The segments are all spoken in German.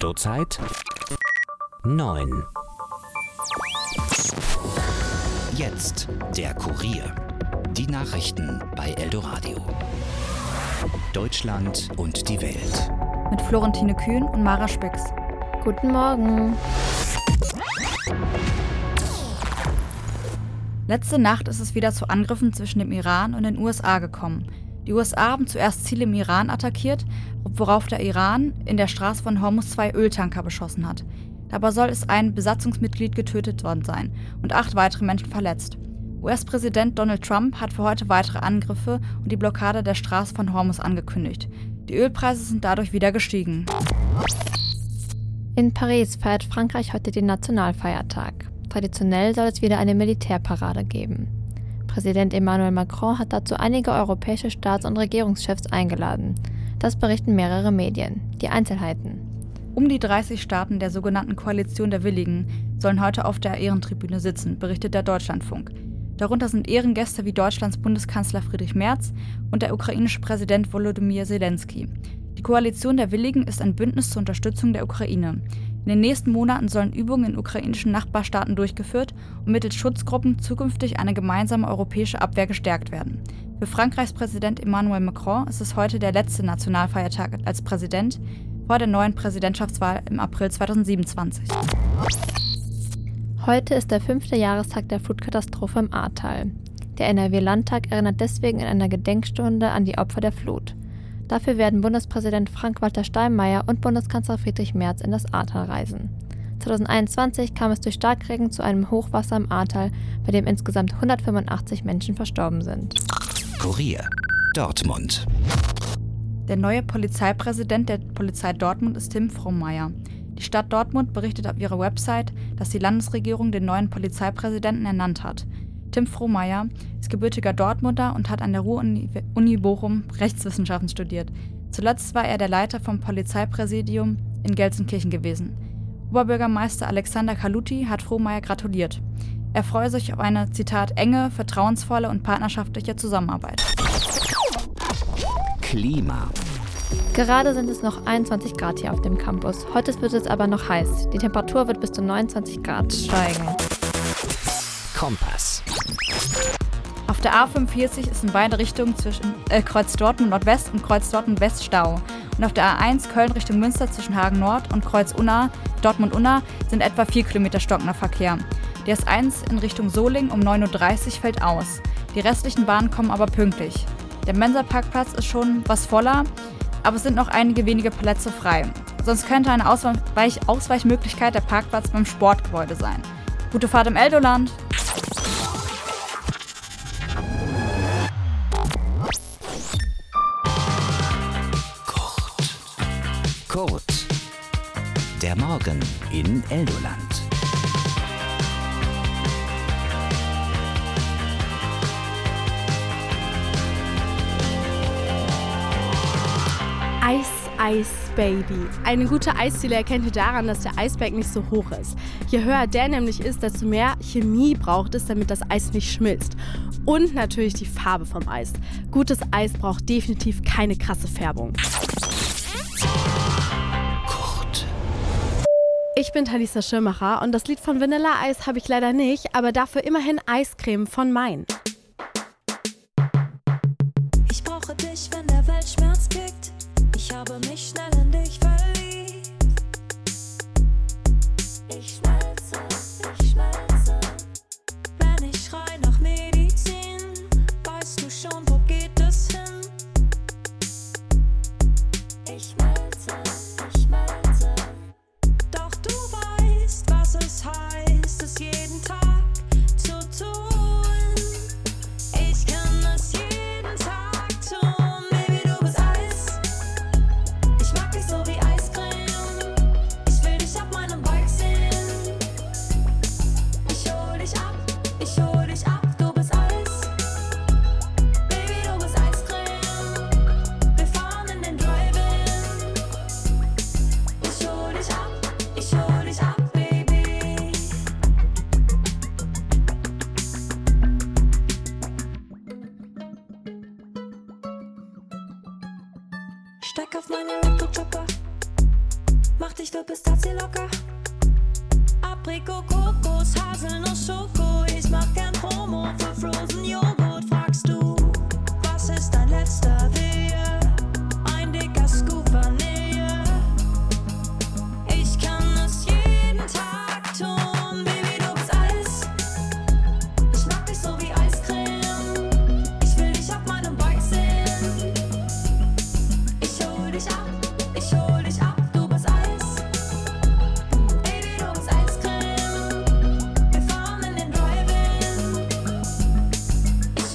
Eldozeit 9. Jetzt der Kurier. Die Nachrichten bei Eldoradio. Deutschland und die Welt. Mit Florentine Kühn und Mara Spix. Guten Morgen. Letzte Nacht ist es wieder zu Angriffen zwischen dem Iran und den USA gekommen. Die USA haben zuerst Ziele im Iran attackiert, worauf der Iran in der Straße von Hormuz 2 Öltanker beschossen hat. Dabei soll es ein Besatzungsmitglied getötet worden sein und 8 weitere Menschen verletzt. US-Präsident Donald Trump hat für heute weitere Angriffe und die Blockade der Straße von Hormuz angekündigt. Die Ölpreise sind dadurch wieder gestiegen. In Paris feiert Frankreich heute den Nationalfeiertag. Traditionell soll es wieder eine Militärparade geben. Präsident Emmanuel Macron hat dazu einige europäische Staats- und Regierungschefs eingeladen. Das berichten mehrere Medien. Die Einzelheiten. Um die 30 Staaten der sogenannten Koalition der Willigen sollen heute auf der Ehrentribüne sitzen, berichtet der Deutschlandfunk. Darunter sind Ehrengäste wie Deutschlands Bundeskanzler Friedrich Merz und der ukrainische Präsident Volodymyr Zelensky. Die Koalition der Willigen ist ein Bündnis zur Unterstützung der Ukraine. In den nächsten Monaten sollen Übungen in ukrainischen Nachbarstaaten durchgeführt und mittels Schutzgruppen zukünftig eine gemeinsame europäische Abwehr gestärkt werden. Für Frankreichs Präsident Emmanuel Macron ist es heute der letzte Nationalfeiertag als Präsident vor der neuen Präsidentschaftswahl im April 2027. Heute ist der 5. Jahrestag der Flutkatastrophe im Ahrtal. Der NRW-Landtag erinnert deswegen in einer Gedenkstunde an die Opfer der Flut. Dafür werden Bundespräsident Frank-Walter Steinmeier und Bundeskanzler Friedrich Merz in das Ahrtal reisen. 2021 kam es durch Starkregen zu einem Hochwasser im Ahrtal, bei dem insgesamt 185 Menschen verstorben sind. Kurier. Dortmund. Der neue Polizeipräsident der Polizei Dortmund ist Tim Frohnmayer. Die Stadt Dortmund berichtet auf ihrer Website, dass die Landesregierung den neuen Polizeipräsidenten ernannt hat. Tim Frohnmayer ist gebürtiger Dortmunder und hat an der Ruhr-Uni Bochum Rechtswissenschaften studiert. Zuletzt war er der Leiter vom Polizeipräsidium in Gelsenkirchen gewesen. Oberbürgermeister Alexander Kaluti hat Frohnmayer gratuliert. Er freue sich auf eine, Zitat, enge, vertrauensvolle und partnerschaftliche Zusammenarbeit. Klima. Gerade sind es noch 21 Grad hier auf dem Campus. Heute wird es aber noch heiß. Die Temperatur wird bis zu 29 Grad steigen. Kompass. Auf der A45 ist in beide Richtungen zwischen Kreuz Dortmund Nordwest und Kreuz Dortmund West Stau. Und auf der A1 Köln Richtung Münster zwischen Hagen Nord und Kreuz Dortmund Unna sind etwa 4 Kilometer stockender Verkehr. Die S1 in Richtung Solingen um 9.30 Uhr fällt aus. Die restlichen Bahnen kommen aber pünktlich. Der Mensa-Parkplatz ist schon was voller, aber es sind noch einige wenige Plätze frei. Sonst könnte eine Ausweichmöglichkeit der Parkplatz beim Sportgebäude sein. Gute Fahrt im Eldoland! Kurt. Der Morgen in Eldoland. Eis, Baby. Eine gute Eisdiele erkennt ihr daran, dass der Eisberg nicht so hoch ist. Je höher der nämlich ist, desto mehr Chemie braucht es, damit das Eis nicht schmilzt. Und natürlich die Farbe vom Eis. Gutes Eis braucht definitiv keine krasse Färbung. Kurt. Ich bin Thalisa Schirmacher und das Lied von Vanilla Eis habe ich leider nicht, aber dafür immerhin Eiscreme von Main. Ich brauche dich, wenn der Weltschmerz kickt. Ich habe mich schnell in dich verliebt. Ich schmelze. Wenn ich schrei nach Medizin, weißt du schon, wo geht es hin? Ich schmelze. Doch du weißt, was es heißt, es jeden Tag zu tun. Ich kann es jeden Tag tun, Baby, du bist Eis. Ich mag dich so wie Eiscreme. Ich will dich auf meinem Bike sehen. Ich hol dich ab, du bist Eis. Baby, du bist Eiscreme. Wir fahren in den Drive-In. Ich hol dich ab, Baby. Steig auf meinen Elektrochopper. Mach dich für Pistazie locker. Aprikot, Kokos, Haselnuss, Schoko. Ich mach gern Promo für Frozen Joghurt. Fragst du, was ist dein letzter Wehe? Ein dicker Scoop Vanille. Ich kann es jeden Tag tun, Baby, du bist Eis. Ich mag dich so wie Eiscreme. Ich will dich auf meinem Bike sehen. Ich hol dich ab, du bist Eis. Baby, du bist Eiscreme. Wir fahren in den Drive-In. Ich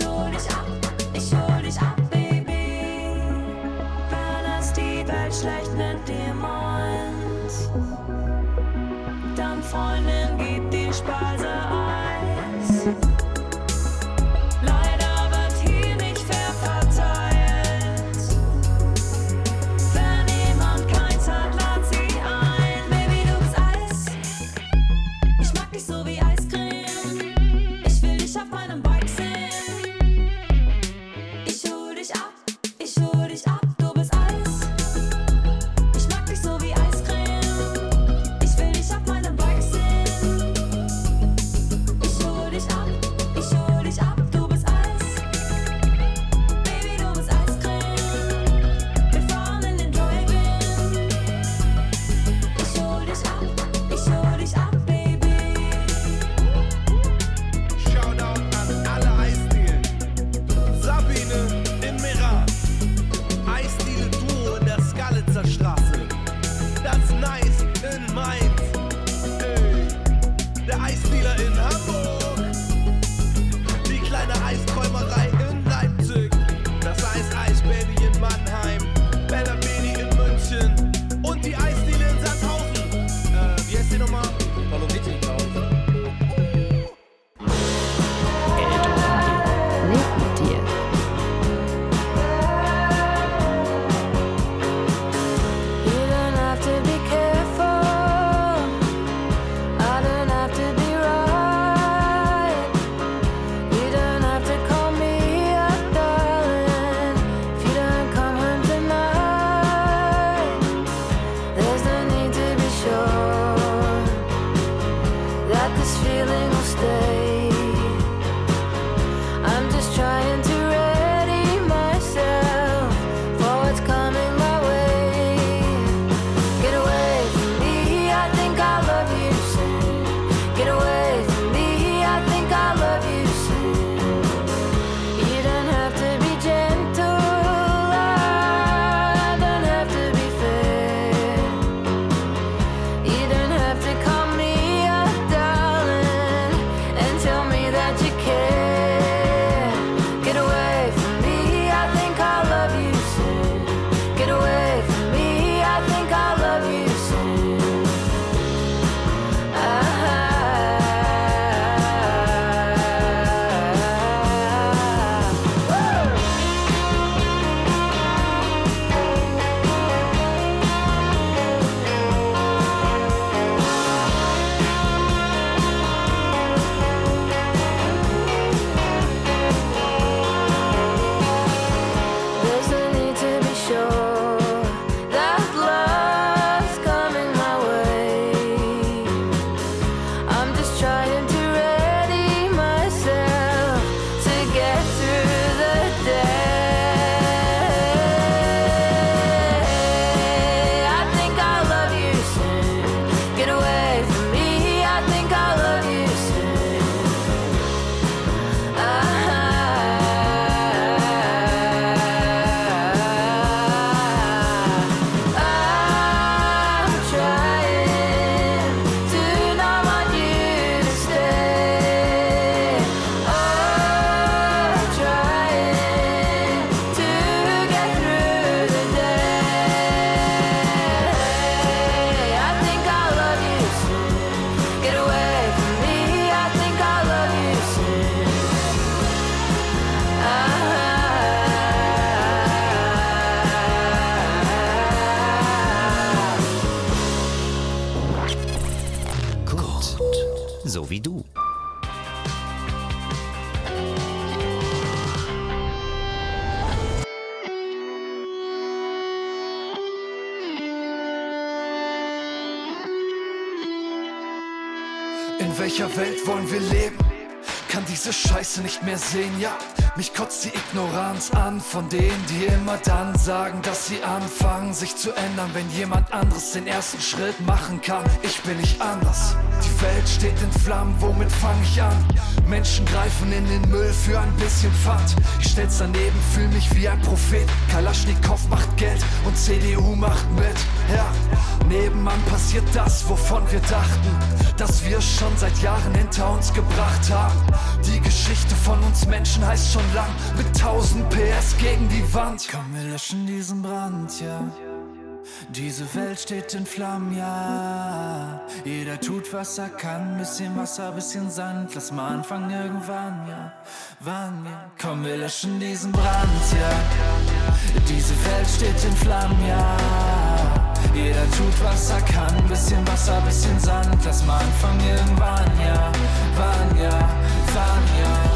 in welcher Welt wollen wir leben? Kann diese Scheiße nicht mehr sehen, ja. Mich kotzt die Ignoranz an von denen, die immer dann sagen, dass sie anfangen, sich zu ändern, wenn jemand anderes den ersten Schritt machen kann. Ich bin nicht anders. Die Welt steht in Flammen, womit fange ich an? Menschen greifen in den Müll für ein bisschen Pfand. Ich stell's daneben, fühl mich wie ein Prophet. Kalaschnikow macht Geld und CDU macht mit. Ja, nebenan passiert das, wovon wir dachten, dass wir es schon seit Jahren hinter uns gebracht haben. Die Geschichte von uns Menschen heißt schon lang, mit 1000 PS gegen die Wand. Komm, wir löschen diesen Brand, ja. Diese Welt steht in Flammen, ja. Jeder tut, was er kann. Bisschen Wasser, bisschen Sand. Lass mal anfangen irgendwann, ja. Wann, ja. Komm, wir löschen diesen Brand, ja. Diese Welt steht in Flammen, ja. Jeder tut, was er kann. Bisschen Wasser, bisschen Sand. Lass mal anfangen irgendwann, ja. Wann, ja. Wann, ja.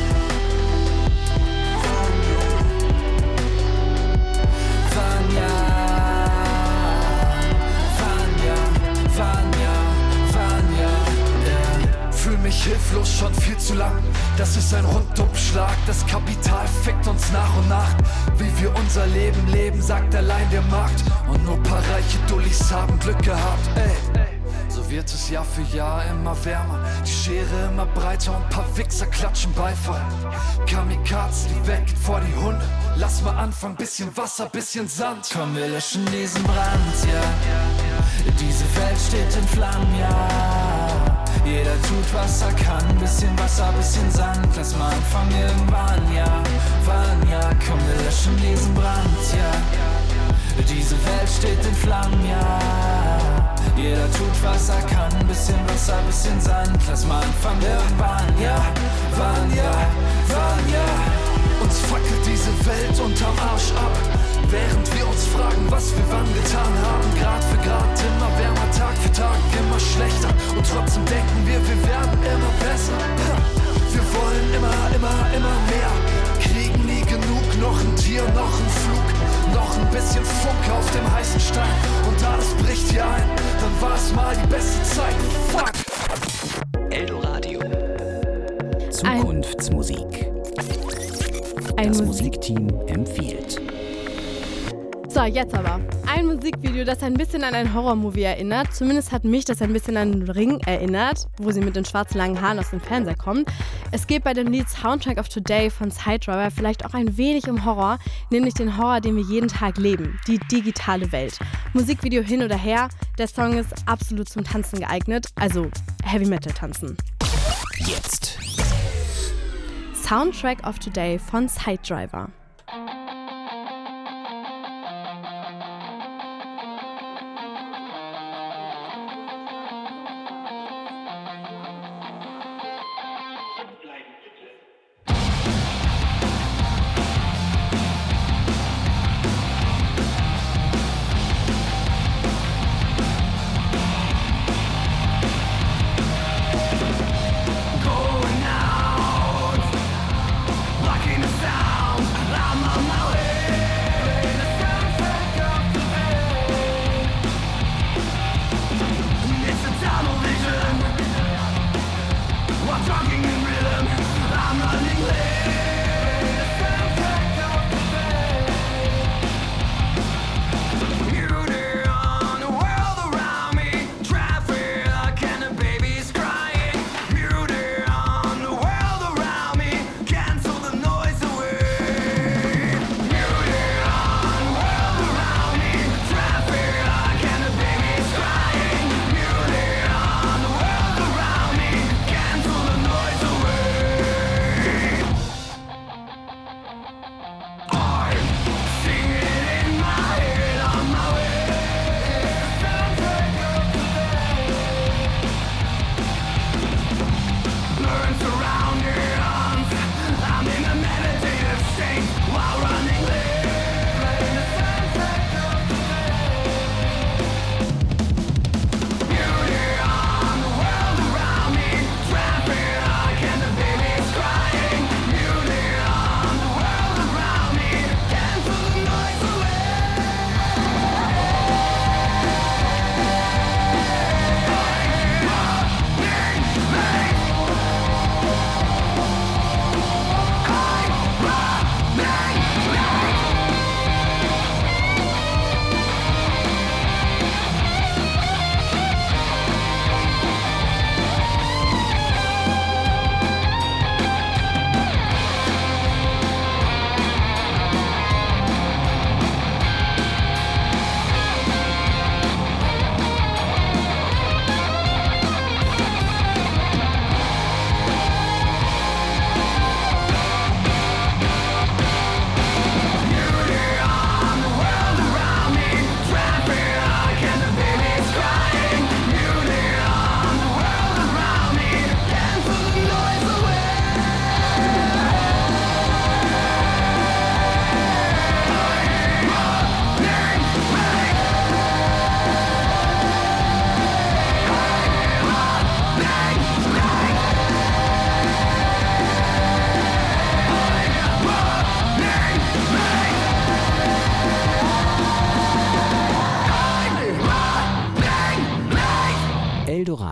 Wann, ja. Fühl mich hilflos schon viel zu lang. Das ist ein Rundumschlag. Das Kapital fickt uns nach und nach. Wie wir unser Leben leben, sagt allein der Markt. Und nur paar reiche Dullis haben Glück gehabt, ey. So wird es Jahr für Jahr immer wärmer. Die Schere immer breiter und paar Wichser klatschen Beifall. Kamikaze, die Welt geht vor die Hunde. Lass mal anfangen, bisschen Wasser, bisschen Sand. Komm, wir löschen diesen Brand, ja. Diese Welt steht in Flammen, ja. Jeder tut, was er kann. Bisschen Wasser, bisschen Sand. Lass mal anfangen irgendwann, ja. Wann, ja. Komm, wir löschen diesen Brand, ja. Diese Welt steht in Flammen, ja. Jeder tut, was er kann. Bisschen Wasser, bisschen Sand. Lass mal anfangen irgendwann, ja. Wann, ja. Wann, ja. Uns fackelt diese Welt unterm Arsch ab, während wir uns fragen, was wir wann getan haben. Grad für Grad immer wärmer, Tag für Tag immer schlechter. Und trotzdem denken wir werden immer besser. Wir wollen immer mehr. Kriegen nie genug, noch ein Tier, noch ein Flug, noch ein bisschen Funke auf dem heißen Stein. Und alles bricht hier ein, dann war es mal die beste Zeit. Fuck! Eldoradio. Zukunftsmusik. Das Musikteam empfiehlt. So, jetzt aber. Ein Musikvideo, das ein bisschen an ein Horrormovie erinnert. Zumindest hat mich das ein bisschen an Ring erinnert, wo sie mit den schwarzen langen Haaren aus dem Fernseher kommt. Es geht bei dem Lied Soundtrack of Today von Sidedriver vielleicht auch ein wenig um Horror, nämlich den Horror, den wir jeden Tag leben, die digitale Welt. Musikvideo hin oder her, der Song ist absolut zum Tanzen geeignet, also Heavy Metal tanzen. Jetzt. Soundtrack of Today von Sidedriver. Going out, blocking the sound.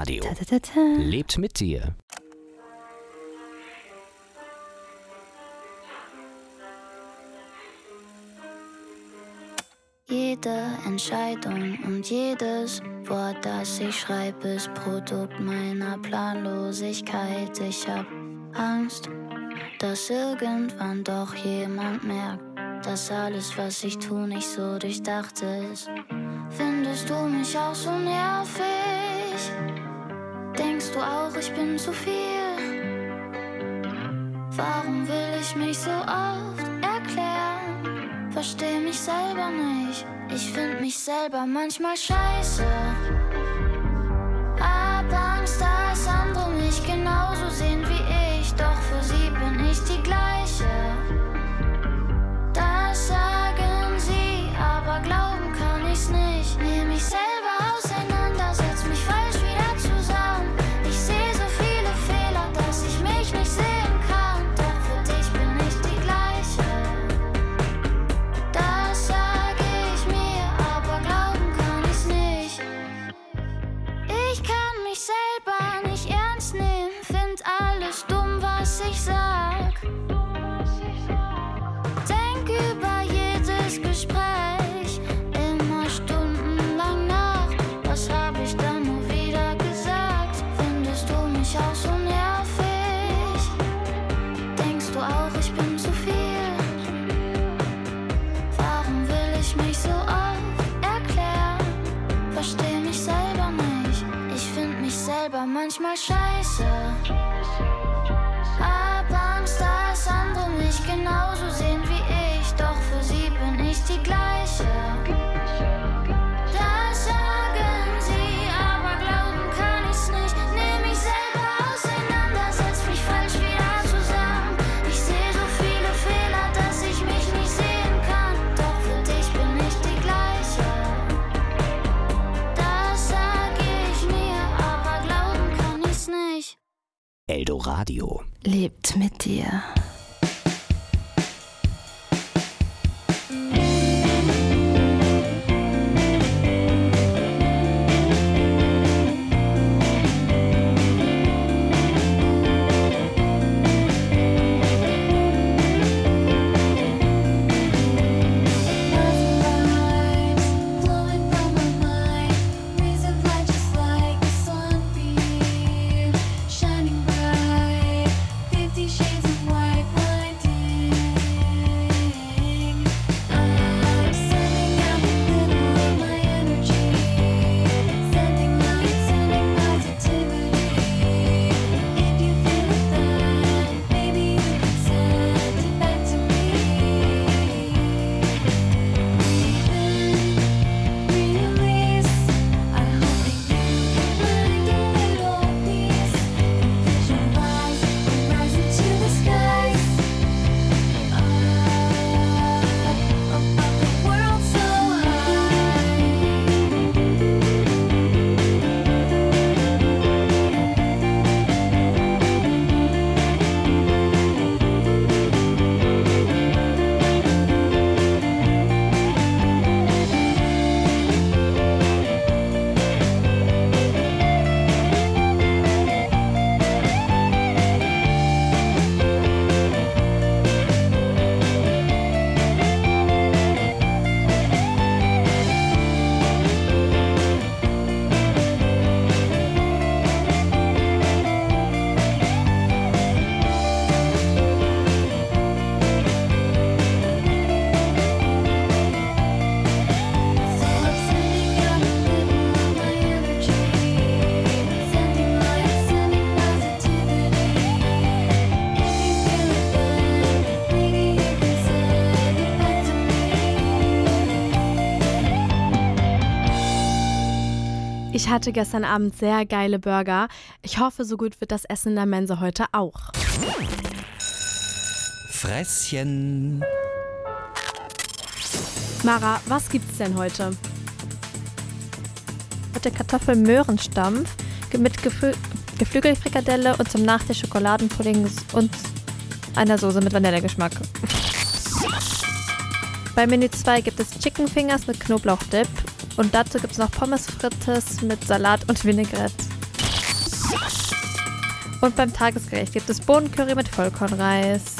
Eldoradio. Lebt mit dir. Jede Entscheidung und jedes Wort, das ich schreibe, ist Produkt meiner Planlosigkeit. Ich hab Angst, dass irgendwann doch jemand merkt, dass alles, was ich tu, nicht so durchdacht ist. Findest du mich auch so nervig? Denkst du auch, ich bin zu viel? Warum will ich mich so oft erklären? Versteh mich selber nicht. Ich find mich selber manchmal scheiße. Hab Angst, dass andere mich genauso sehen wie ich. Doch für sie bin ich die gleiche. Das sagen sie, aber glauben kann ich's nicht. Nehm mich selber auseinander, setz mich falsch wieder zusammen. Ich seh so viele Fehler, dass ich mich nicht sehen kann. Doch für dich bin ich die gleiche. Das sag ich mir, aber glauben kann ich's nicht. Ich kann mich selber nicht ernst nehmen, find alles dumm, was ich sag. Denk über jedes Gespräch immer stundenlang nach. Was hab ich dann nur wieder gesagt? Findest du mich auch so nervig? Denkst du auch, ich bin zu viel? Warum will ich mich so oft erklären? Versteh mich selber nicht. Ich find mich selber manchmal scheiße. Hab Angst, dass andere mich genauso sehen wie ich. Doch für sie bin ich die gleiche. Das sagen sie, aber glauben kann ich's nicht. Nehm mich selber auseinander, setz mich falsch wieder zusammen. Ich seh so viele Fehler, dass ich mich nicht sehen kann. Doch für dich bin ich die gleiche. Das sag ich mir, aber glauben kann ich's nicht. Eldoradio. Lebt mit dir. Flowing from my mind, rays of light just like a sunbeam, shining bright, 50 shades of white blinding. I'm sending out a little of my energy, sending light, sending positivity. If you feel it then, maybe you can send it back to me. Release. I hope that you find a little peace and visualize and rise into the skies, above the world so Ich hatte gestern Abend sehr geile Burger. Ich hoffe, so gut wird das Essen in der Mensa heute auch. Fresschen. Mara, was gibt's denn heute? Heute Kartoffelmöhrenstampf mit Geflügelfrikadelle und zum Nachtisch Schokoladenpudding und einer Soße mit Vanillegeschmack. Bei Menü 2 gibt es Chicken Fingers mit Knoblauchdip und dazu gibt es noch Pommes frites mit Salat und Vinaigrette. Und beim Tagesgericht gibt es Bohnencurry mit Vollkornreis.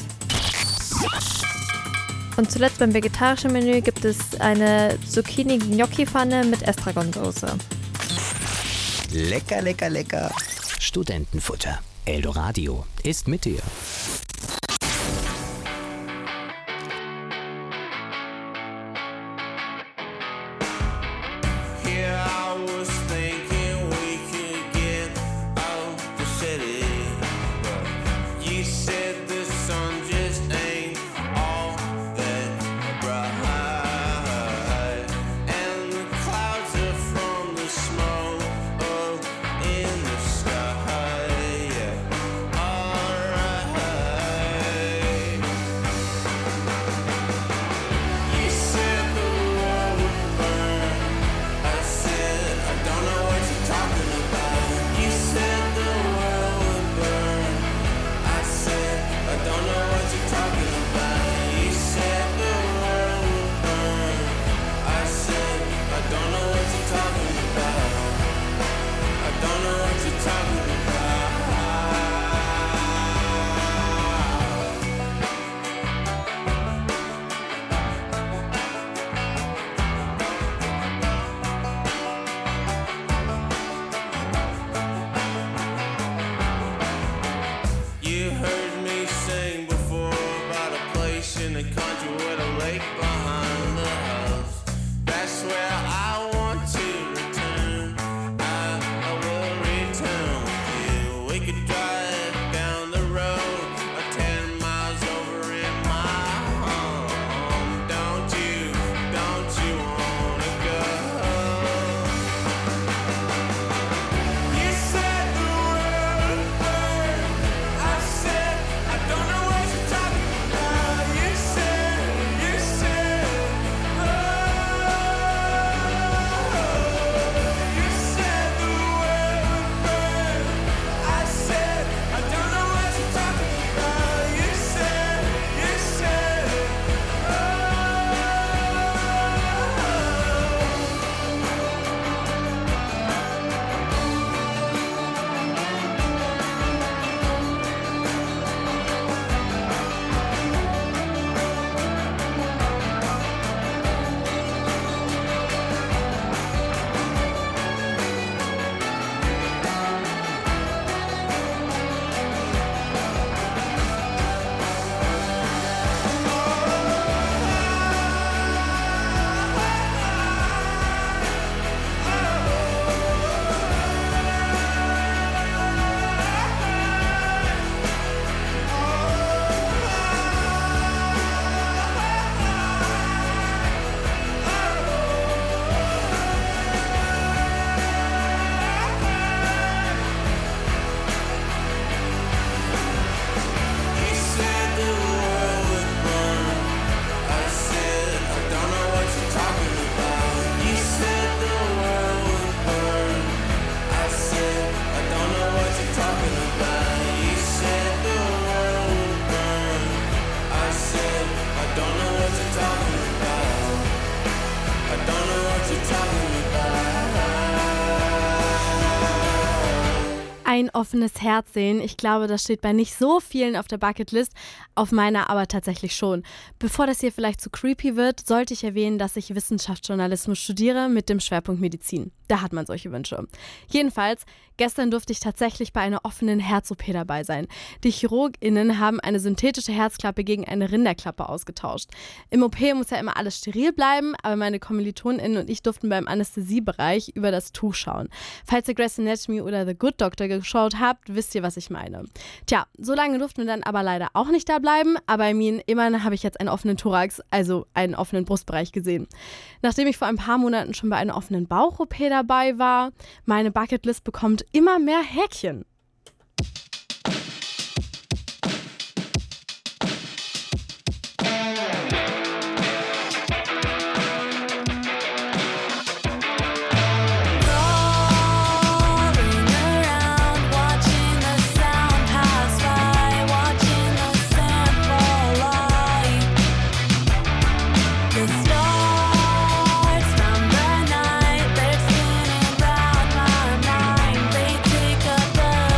Und zuletzt beim vegetarischen Menü gibt es eine Zucchini-Gnocchi-Pfanne mit Estragonsoße. Lecker, lecker, lecker. Studentenfutter. Eldoradio ist mit dir. Ein offenes Herz sehen. Ich glaube, das steht bei nicht so vielen auf der Bucketlist, auf meiner aber tatsächlich schon. Bevor das hier vielleicht zu creepy wird, sollte ich erwähnen, dass ich Wissenschaftsjournalismus studiere mit dem Schwerpunkt Medizin. Da hat man solche Wünsche. Jedenfalls, gestern durfte ich tatsächlich bei einer offenen Herz-OP dabei sein. Die ChirurgInnen haben eine synthetische Herzklappe gegen eine Rinderklappe ausgetauscht. Im OP muss ja immer alles steril bleiben, aber meine KommilitonInnen und ich durften beim Anästhesiebereich über das Tuch schauen. Falls ihr Grey's Anatomy oder The Good Doctor geschaut habt, wisst ihr, was ich meine. Tja, so lange durften wir dann aber leider auch nicht da bleiben, aber immerhin habe ich jetzt einen offenen Thorax, also einen offenen Brustbereich gesehen. Nachdem ich vor ein paar Monaten schon bei einer offenen Bauch-OP dabei war, meine Bucketlist bekommt immer mehr Häkchen. They take up the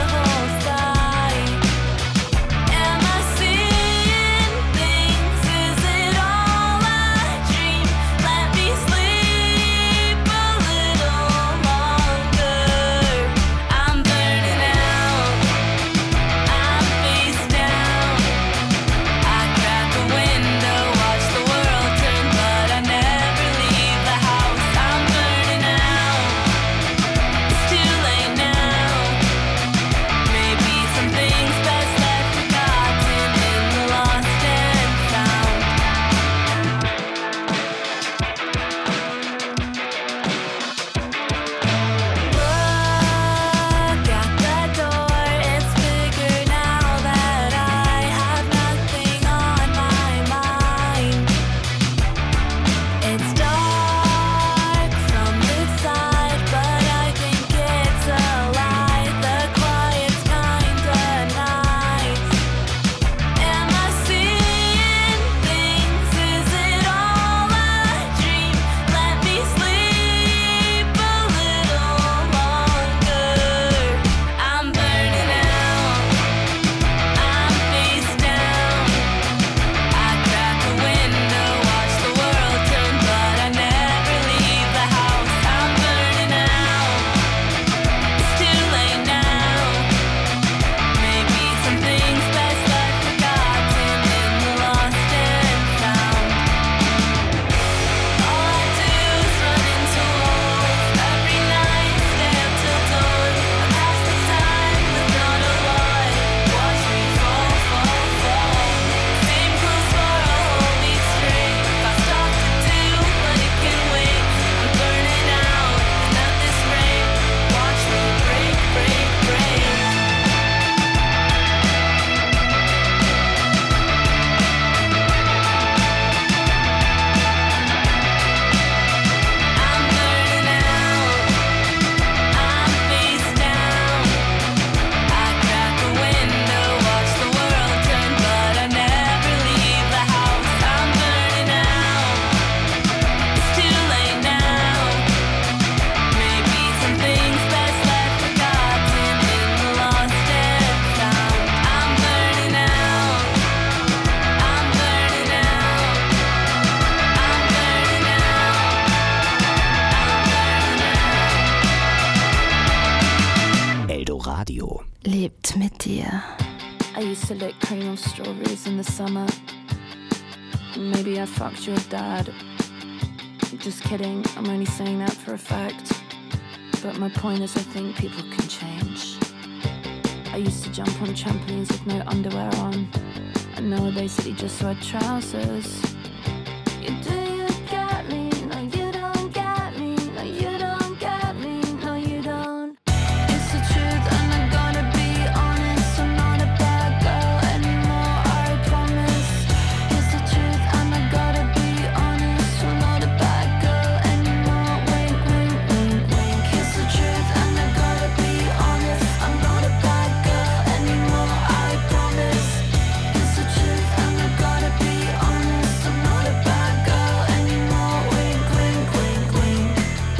lebt mit dir. I used to lick cream of strawberries in the summer. Maybe I fucked your dad. Just kidding, I'm only saying that for a fact. But my point is I think people can change. I used to jump on trampolines with no underwear on. And now I basically just wear trousers. You get me? No, you don't get me. No, you don't get me. No, you don't. It's the truth and I gotta be honest. I'm not a bad girl anymore, I promise. It's the truth and I gotta be honest. I'm not a bad girl anymore. Wink, wink, wink, wink. It's the truth and I gotta be honest. I'm not a bad girl anymore, I promise. It's the truth and I gotta be honest. I'm not a bad girl anymore. Wink, wink, wink, wink.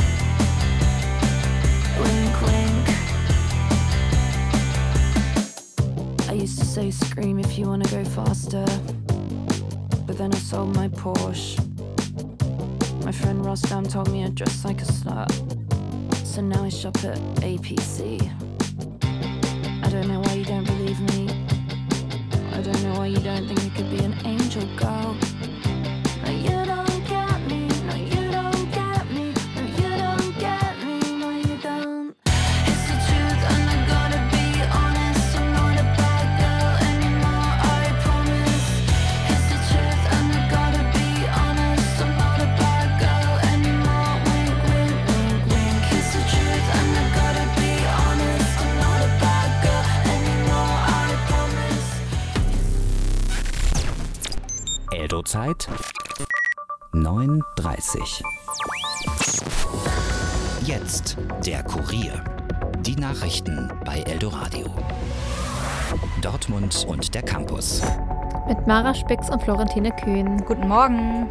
Wink, wink. I used to say scream if you wanna go faster, but then I sold my Porsche. My friend Rostam told me I'd dress like a slut, so now I shop at APC. I don't know why you don't believe me. I don't know why you don't think I could be an angel girl. No, you don't get me. No, you don't get me. No, you don't get me. No, you don't. It's the truth and I gotta be honest. I'm not a bad girl anymore, I promise. It's the truth and I gotta be honest. I'm not a bad girl anymore. Wink, wink, wink, wink. It's the truth and I gotta be honest. I'm not a bad girl anymore, I promise. Eldo-Zeit 9:30. Jetzt der Kurier. Die Nachrichten bei Eldoradio. Dortmund und der Campus. Mit Mara Spix und Florentine Kühn. Guten Morgen.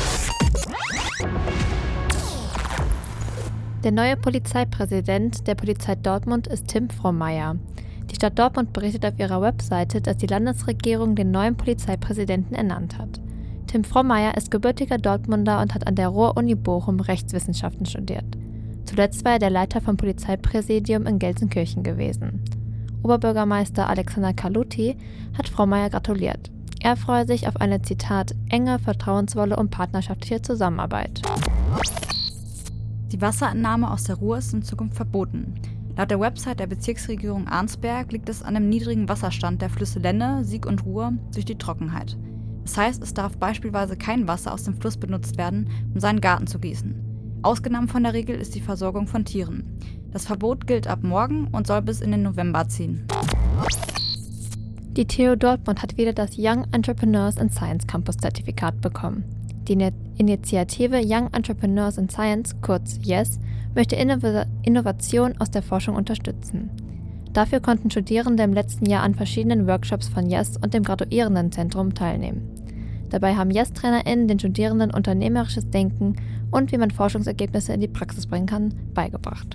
Der neue Polizeipräsident der Polizei Dortmund ist Tim Frommeier. Die Stadt Dortmund berichtet auf ihrer Webseite, dass die Landesregierung den neuen Polizeipräsidenten ernannt hat. Tim Frommeier ist gebürtiger Dortmunder und hat an der Ruhr-Uni Bochum Rechtswissenschaften studiert. Zuletzt war er der Leiter vom Polizeipräsidium in Gelsenkirchen gewesen. Oberbürgermeister Alexander Carluti hat Frommeier gratuliert. Er freue sich auf eine, Zitat, enge, vertrauensvolle und partnerschaftliche Zusammenarbeit. Die Wasserentnahme aus der Ruhr ist in Zukunft verboten. Laut der Website der Bezirksregierung Arnsberg liegt es an dem niedrigen Wasserstand der Flüsse Lenne, Sieg und Ruhr durch die Trockenheit. Das heißt, es darf beispielsweise kein Wasser aus dem Fluss benutzt werden, um seinen Garten zu gießen. Ausgenommen von der Regel ist die Versorgung von Tieren. Das Verbot gilt ab morgen und soll bis in den November ziehen. Die TU Dortmund hat wieder das Young Entrepreneurs in Science Campus Zertifikat bekommen. Die Initiative Young Entrepreneurs in Science, kurz YES, möchte Innovation aus der Forschung unterstützen. Dafür konnten Studierende im letzten Jahr an verschiedenen Workshops von YES und dem Graduierendenzentrum teilnehmen. Dabei haben YES-TrainerInnen den Studierenden unternehmerisches Denken und wie man Forschungsergebnisse in die Praxis bringen kann, beigebracht.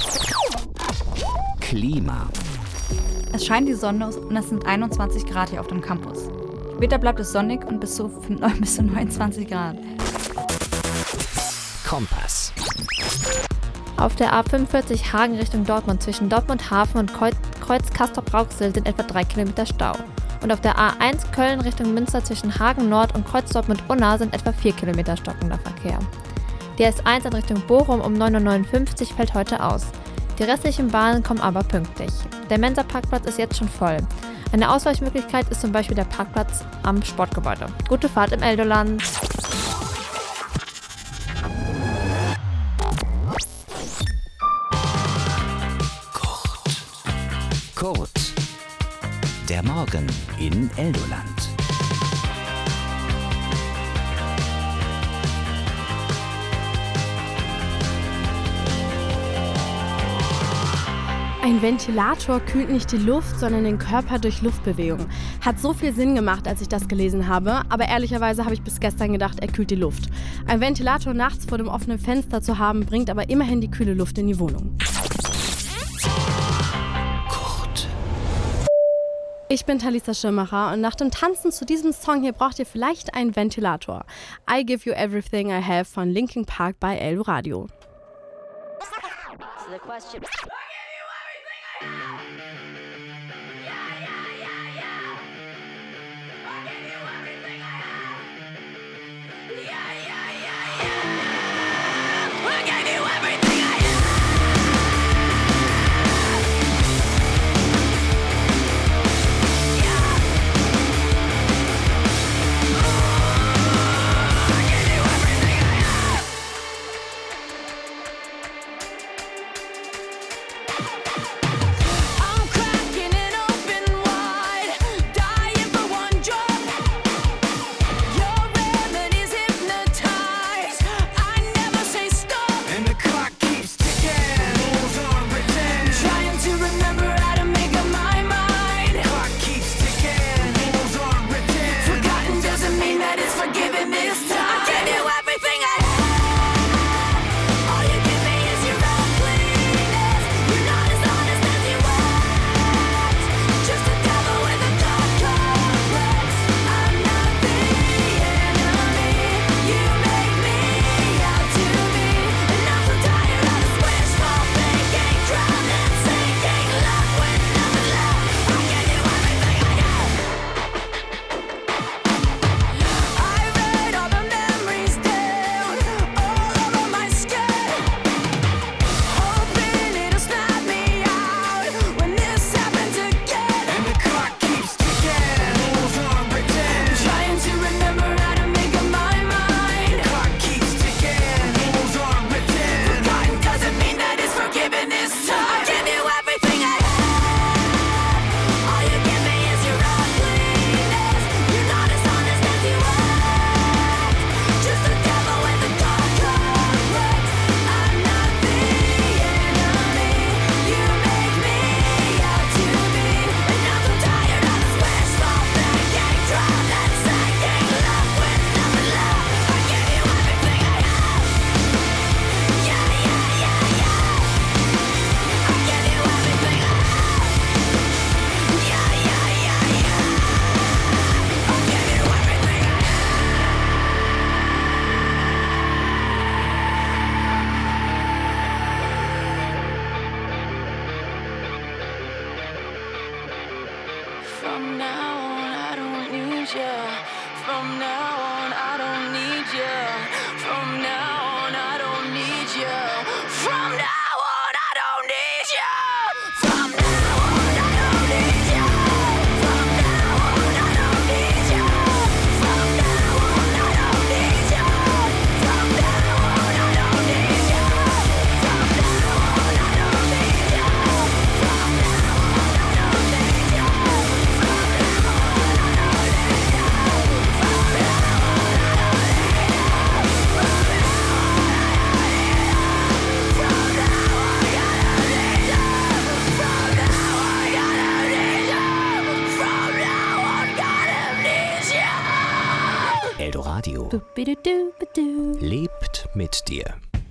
Klima. Es scheint die Sonne und es sind 21 Grad hier auf dem Campus. Später bleibt es sonnig und bis zu 29 Grad. Kompass. Auf der A45 Hagen Richtung Dortmund zwischen Dortmund Hafen und Kreuz Castrop-Rauxel sind etwa 3 Kilometer Stau. Und auf der A1 Köln Richtung Münster zwischen Hagen Nord und Kreuz Dortmund-Unna sind etwa 4 Kilometer stockender Verkehr. Die S1 in Richtung Bochum um 9:59 Uhr fällt heute aus. Die restlichen Bahnen kommen aber pünktlich. Der Mensa-Parkplatz ist jetzt schon voll. Eine Ausweichmöglichkeit ist zum Beispiel der Parkplatz am Sportgebäude. Gute Fahrt im Eldoland! Kurt. Der Morgen in Eldoland. Ein Ventilator kühlt nicht die Luft, sondern den Körper durch Luftbewegung. Hat so viel Sinn gemacht, als ich das gelesen habe, aber ehrlicherweise habe ich bis gestern gedacht, er kühlt die Luft. Ein Ventilator nachts vor dem offenen Fenster zu haben, bringt aber immerhin die kühle Luft in die Wohnung. Kurt. Ich bin Talisa Schirmacher und nach dem Tanzen zu diesem Song hier braucht ihr vielleicht einen Ventilator. I Give You Everything I Have von Linkin Park bei Eldoradio. From now on, I don't need you. From now on, I don't need you. From now on, I don't need you. From now on, I don't need you. From now on, I don't need you. From now on, I don't need you. From now on, I don't need you. From now on, I don't need you. From now on, I don't need you. From now on, I don't need you. From now on, I don't need you. From now on, I don't need you. Eldoradio Bubidudubidu. lebt mit dir.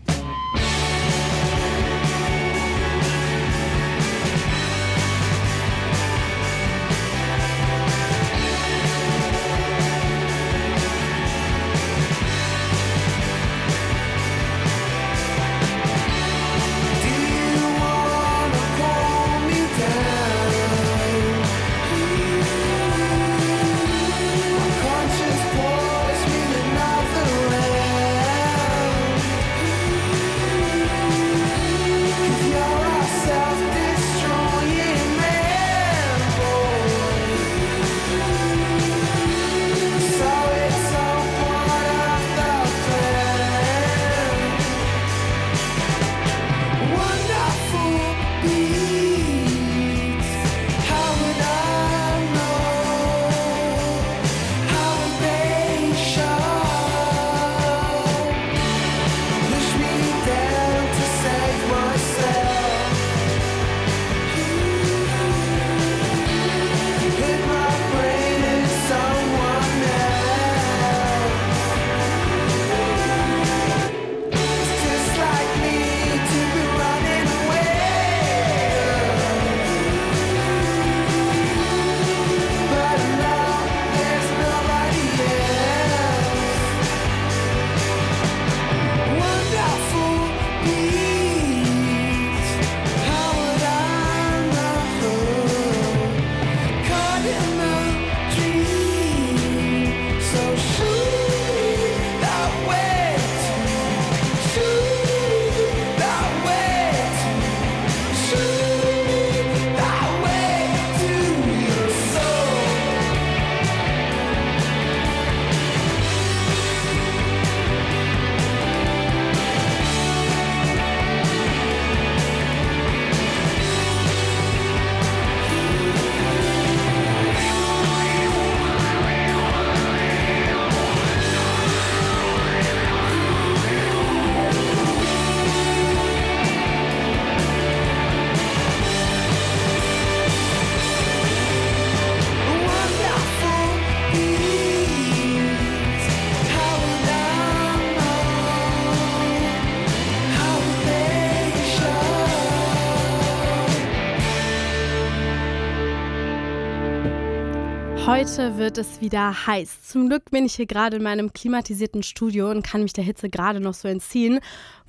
Heute wird es wieder heiß. Zum Glück bin ich hier gerade in meinem klimatisierten Studio und kann mich der Hitze gerade noch so entziehen.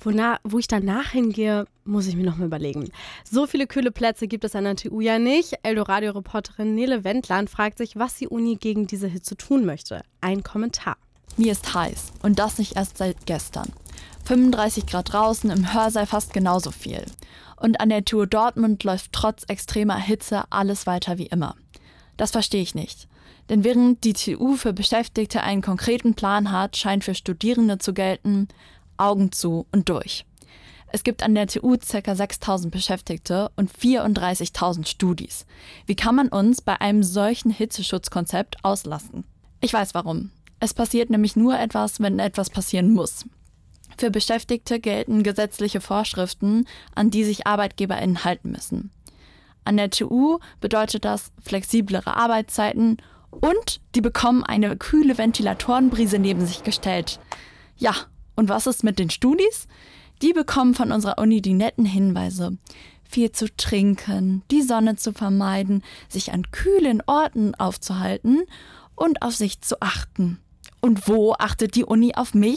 Wo ich danach hingehe, muss ich mir noch mal überlegen. So viele kühle Plätze gibt es an der TU ja nicht. Eldoradio-Reporterin Nele Wendland fragt sich, was die Uni gegen diese Hitze tun möchte. Ein Kommentar. Mir ist heiß und das nicht erst seit gestern. 35 Grad draußen, im Hörsaal fast genauso viel. Und an der TU Dortmund läuft trotz extremer Hitze alles weiter wie immer. Das verstehe ich nicht. Denn während die TU für Beschäftigte einen konkreten Plan hat, scheint für Studierende zu gelten, Augen zu und durch. Es gibt an der TU ca. 6.000 Beschäftigte und 34.000 Studis. Wie kann man uns bei einem solchen Hitzeschutzkonzept auslassen? Ich weiß warum. Es passiert nämlich nur etwas, wenn etwas passieren muss. Für Beschäftigte gelten gesetzliche Vorschriften, an die sich ArbeitgeberInnen halten müssen. An der TU bedeutet das flexiblere Arbeitszeiten und die bekommen eine kühle Ventilatorenbrise neben sich gestellt. Ja, und was ist mit den Studis? Die bekommen von unserer Uni die netten Hinweise, viel zu trinken, die Sonne zu vermeiden, sich an kühlen Orten aufzuhalten und auf sich zu achten. Und wo achtet die Uni auf mich?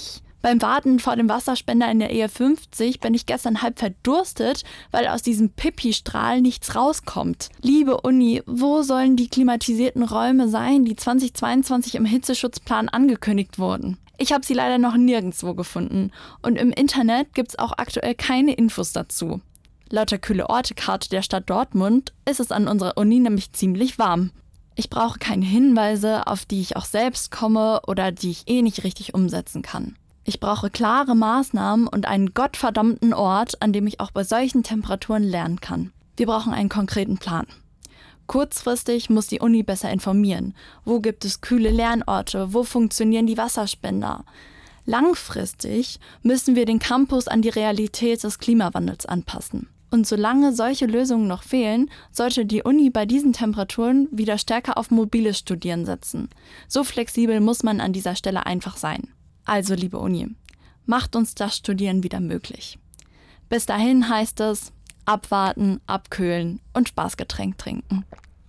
Beim Warten vor dem Wasserspender in der E50 bin ich gestern halb verdurstet, weil aus diesem Pipi-Strahl nichts rauskommt. Liebe Uni, wo sollen die klimatisierten Räume sein, die 2022 im Hitzeschutzplan angekündigt wurden? Ich habe sie leider noch nirgendwo gefunden und im Internet gibt es auch aktuell keine Infos dazu. Laut der Kühle-Orte-Karte der Stadt Dortmund ist es an unserer Uni nämlich ziemlich warm. Ich brauche keine Hinweise, auf die ich auch selbst komme oder die ich nicht richtig umsetzen kann. Ich brauche klare Maßnahmen und einen gottverdammten Ort, an dem ich auch bei solchen Temperaturen lernen kann. Wir brauchen einen konkreten Plan. Kurzfristig muss die Uni besser informieren. Wo gibt es kühle Lernorte? Wo funktionieren die Wasserspender? Langfristig müssen wir den Campus an die Realität des Klimawandels anpassen. Und solange solche Lösungen noch fehlen, sollte die Uni bei diesen Temperaturen wieder stärker auf mobiles Studieren setzen. So flexibel muss man an dieser Stelle einfach sein. Also, liebe Uni, macht uns das Studieren wieder möglich. Bis dahin heißt es, abwarten, abkühlen und Spaßgetränk trinken.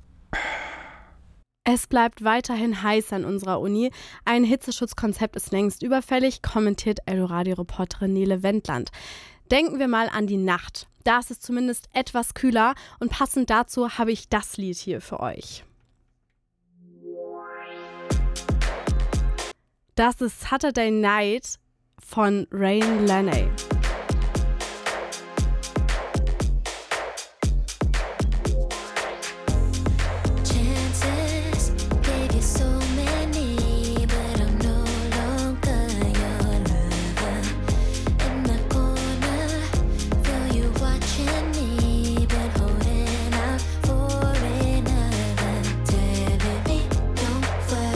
Es bleibt weiterhin heiß an unserer Uni. Ein Hitzeschutzkonzept ist längst überfällig, kommentiert Eldoradio-Reporterin Nele Wendland. Denken wir mal an die Nacht. Da ist es zumindest etwas kühler und passend dazu habe ich das Lied hier für euch. Das ist Saturday Night von Rain Laney.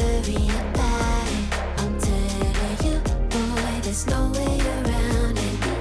There's no way around it.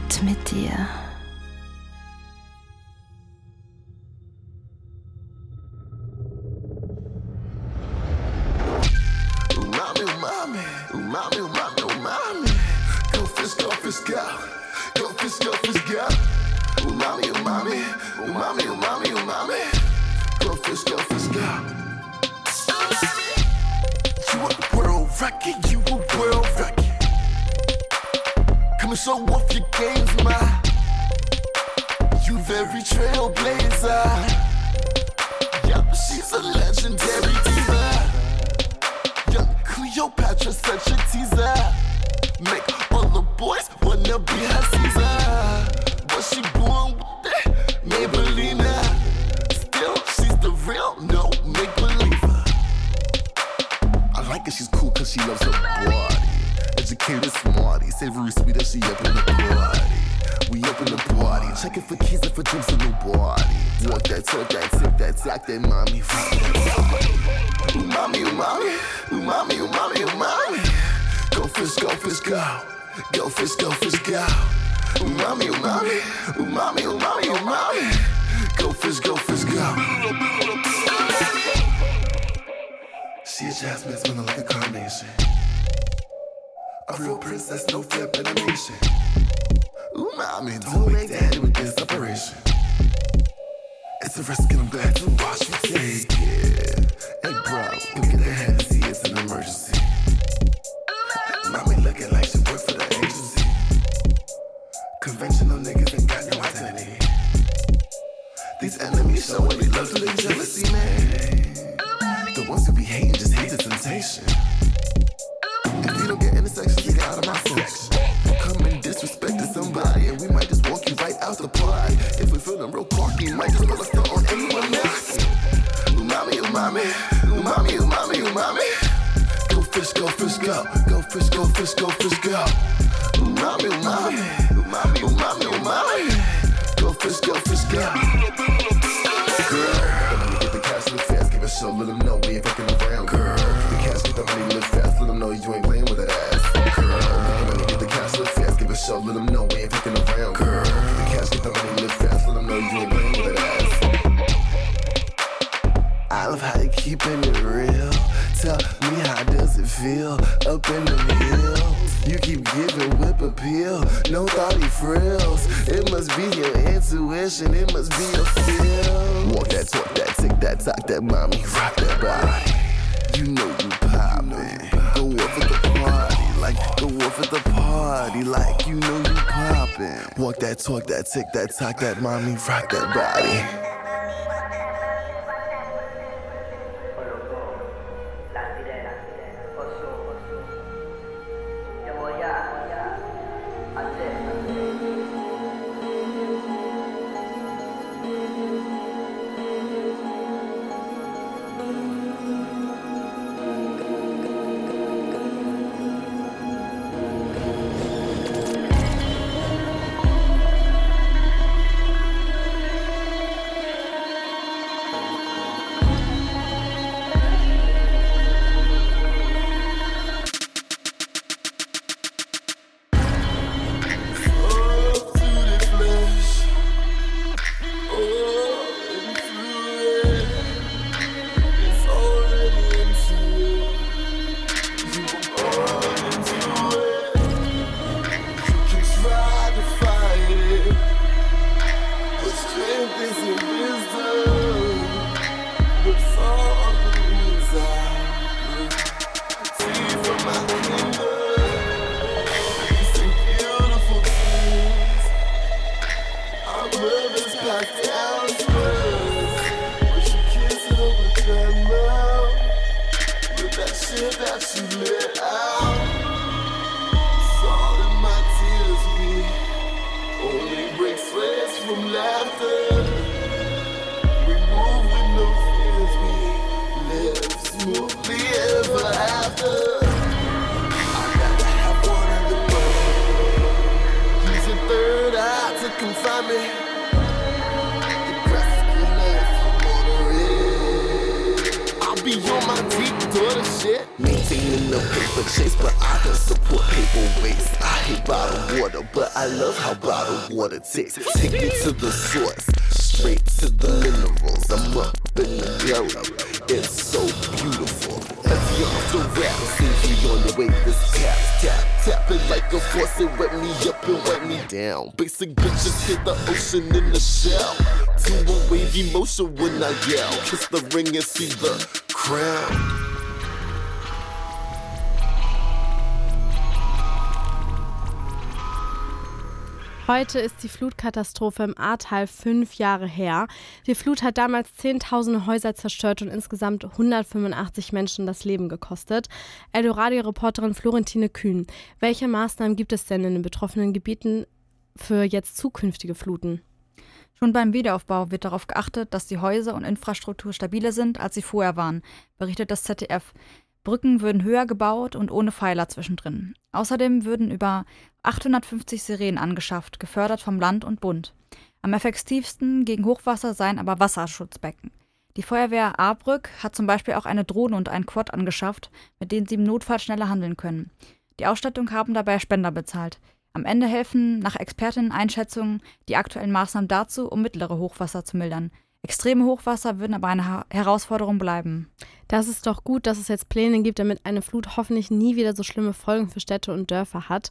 Nacht mit dir. Umami, umami, umami, umami, umami. Go fish, go fish, go. Go fish, go fish, go. Umami, umami, umami, umami, umami. Go fish, go go. You a world record, you a world record. Come and show off your games, ma. You very trailblazer. Yup, she's a legendary diva. Young Cleopatra, such a teaser. Make all the boys wanna be her Caesar. But she born with that Maybellina. Still, she's the real, no make-believer. I like her, she's cool cause she loves her body. Educated, smarty, savory, sweet as she up in the party. We up in the party, checking for keys and for drinks with nobody. Walk that, talk that, tip that, tack that, mommy. Umami, umami, umami, umami, umami. Go fish, go fish, go. Go fish, go fish, go. Umami, umami, umami, umami, umami. Go fish, go, go. She a jasmine, smelling like a carnation. A real princess, no flip animation. Umami, don't make that with this operation. It's a risk and I'm glad to watch you take it. Hey bro, you get the head, see it's an emergency. Mommy looking like she work for the agency. Conventional niggas ain't got no identity. These enemies showing they love to their jealousy, man. The ones who be hating just hate the temptation. If you don't get in the section, you get out of my section. Come and disrespecting somebody, and we might just walk you right out the party. If we feeling real cocky, might just put a stunt on anyone else. Umami, umami, umami, umami, umami. Go fish, go, go fish, go fish, go fish, go. Umami, umami, umami, umami, umami. Go fish, go. Girl, let me get the cash real fast, give a show, let them know we ain't fucking around. Girl, get the cash, get the money real fast, let them know you ain't playing with that ass. Girl, let me get the cash real fast, give a show, let them know we ain't fucking around. Girl, get the cash, get the money real fast, let them know you ain't playing with that ass. I love how you keeping it real. Tell me how does it feel up in the hills? You keep giving whip appeal, no thoughty frills. It must be your intuition, it must be your feel. Walk that, talk that, tick that, talk that, mommy, rock that body. You know you poppin'. Go off at the party, like go off at the party, like you know you poppin'. Walk that, talk that, tick that, talk that, mommy, rock that body. Maintain the in a paper chase, but I don't support paper waste. I hate bottled water, but I love how bottled water tastes. Take me to the source, straight to the minerals. I'm up in the dirt, it's so beautiful. Heavy off the rap, seems we on the way. This tap it like a faucet. Wet me up and wipe me down. Basic bitches hit the ocean in the shell. Do a wavy motion when I yell. Kiss the ring and see the crown. Heute ist die Flutkatastrophe im Ahrtal 5 Jahre her. Die Flut hat damals 10.000 Häuser zerstört und insgesamt 185 Menschen das Leben gekostet. Eldoradio-Reporterin Florentine Kühn, welche Maßnahmen gibt es denn in den betroffenen Gebieten für jetzt zukünftige Fluten? Schon beim Wiederaufbau wird darauf geachtet, dass die Häuser und Infrastruktur stabiler sind, als sie vorher waren, berichtet das ZDF. Brücken würden höher gebaut und ohne Pfeiler zwischendrin. Außerdem würden über 850 Sirenen angeschafft, gefördert vom Land und Bund. Am effektivsten gegen Hochwasser seien aber Wasserschutzbecken. Die Feuerwehr Ahrbrück hat zum Beispiel auch eine Drohne und einen Quad angeschafft, mit denen sie im Notfall schneller handeln können. Die Ausstattung haben dabei Spender bezahlt. Am Ende helfen nach Expertinnen-Einschätzungen die aktuellen Maßnahmen dazu, um mittlere Hochwasser zu mildern. Extreme Hochwasser würden aber eine Herausforderung bleiben. Das ist doch gut, dass es jetzt Pläne gibt, damit eine Flut hoffentlich nie wieder so schlimme Folgen für Städte und Dörfer hat.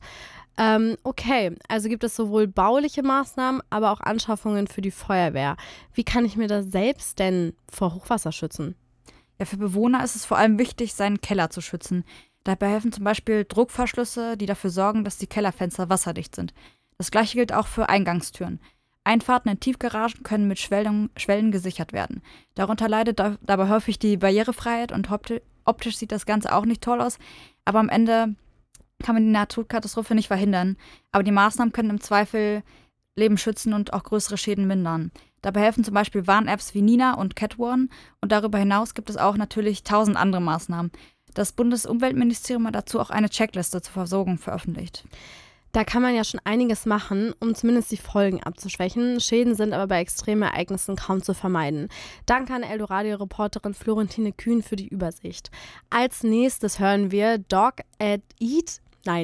Okay, also gibt es sowohl bauliche Maßnahmen, aber auch Anschaffungen für die Feuerwehr. Wie kann ich mir da selbst denn vor Hochwasser schützen? Ja, für Bewohner ist es vor allem wichtig, seinen Keller zu schützen. Dabei helfen zum Beispiel Druckverschlüsse, die dafür sorgen, dass die Kellerfenster wasserdicht sind. Das gleiche gilt auch für Eingangstüren. Einfahrten in Tiefgaragen können mit Schwellen gesichert werden. Darunter leidet dabei häufig die Barrierefreiheit und optisch sieht das Ganze auch nicht toll aus. Aber am Ende kann man die Naturkatastrophe nicht verhindern. Aber die Maßnahmen können im Zweifel Leben schützen und auch größere Schäden mindern. Dabei helfen zum Beispiel Warn-Apps wie Nina und CatWarn. Und darüber hinaus gibt es auch natürlich 1000 andere Maßnahmen. Das Bundesumweltministerium hat dazu auch eine Checkliste zur Versorgung veröffentlicht. Da kann man ja schon einiges machen, um zumindest die Folgen abzuschwächen. Schäden sind aber bei extremen Ereignissen kaum zu vermeiden. Danke an Eldoradio-Reporterin Florentine Kühn für die Übersicht. Als nächstes hören wir Dog Eat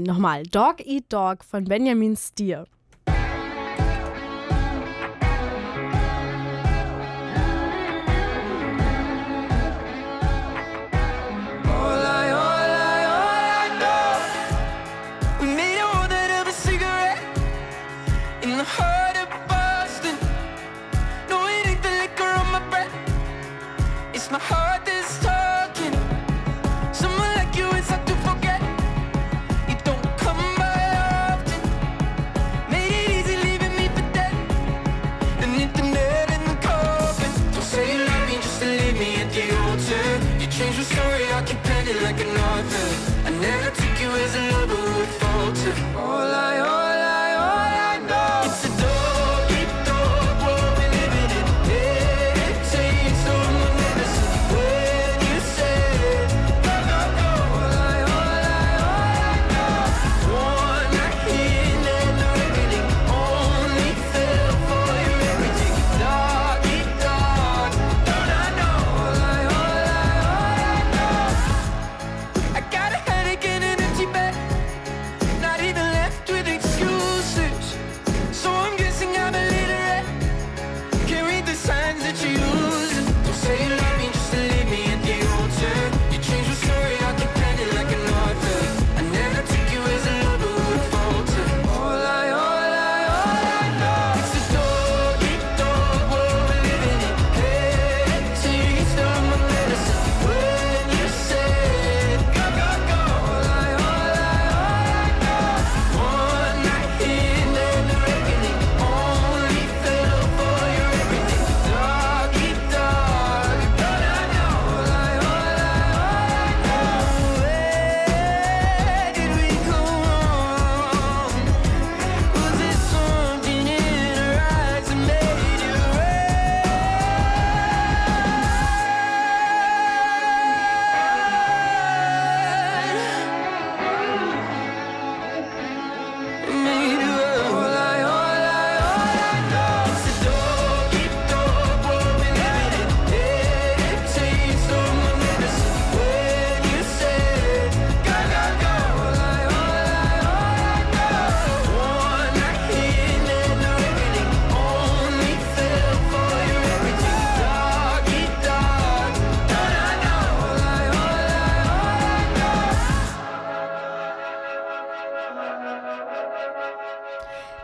Dog von Benjamin Stier. All I know, it's a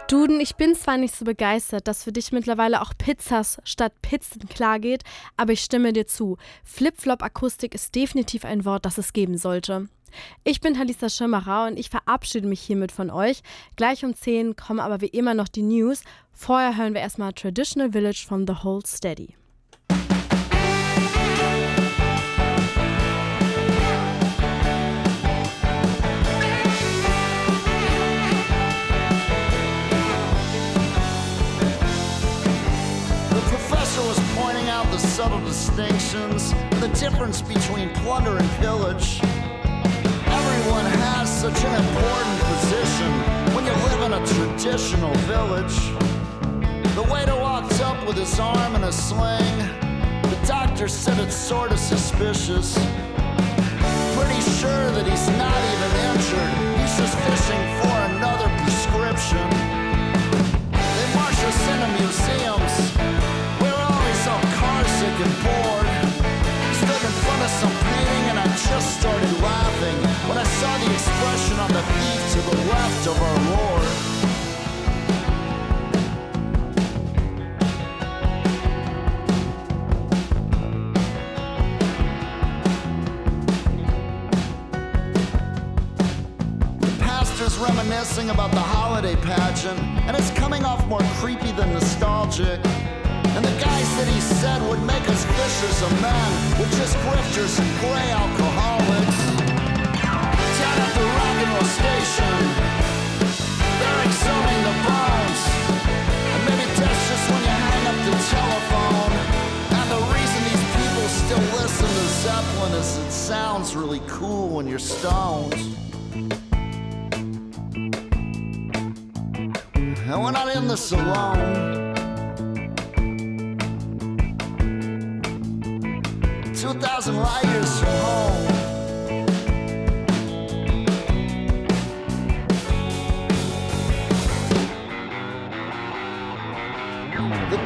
Duden, ich bin zwar nicht so begeistert, dass für dich mittlerweile auch Pizzas statt Pizzen klar geht, aber ich stimme dir zu. Flip-Flop-Akustik ist definitiv ein Wort, das es geben sollte. Ich bin Talisa Schirmacher und ich verabschiede mich hiermit von euch. Gleich um 10 kommen aber wie immer noch die News. Vorher hören wir erstmal Traditional Village von The Hold Steady. Subtle distinctions, the difference between plunder and pillage. Everyone has such an important position when you live in a traditional village. The waiter walked up with his arm in a sling. The doctor said it's sort of suspicious. Pretty sure that he's not even injured. He's just fishing for another prescription. They march us into museums. Sick and bored. Stood in front of some painting and I just started laughing when I saw the expression on the thief to the left of our Lord. The pastor's reminiscing about the holiday pageant and it's coming off more creepy than nostalgic. And the guys that he said would make us fishers of men were just grifters and gray alcoholics. Down at the rock and roll station, they're exhuming the bones. And maybe that's just when you hang up the telephone. And the reason these people still listen to Zeppelin is it sounds really cool when you're stoned. And we're not in this alone. 2,000 light years from home. The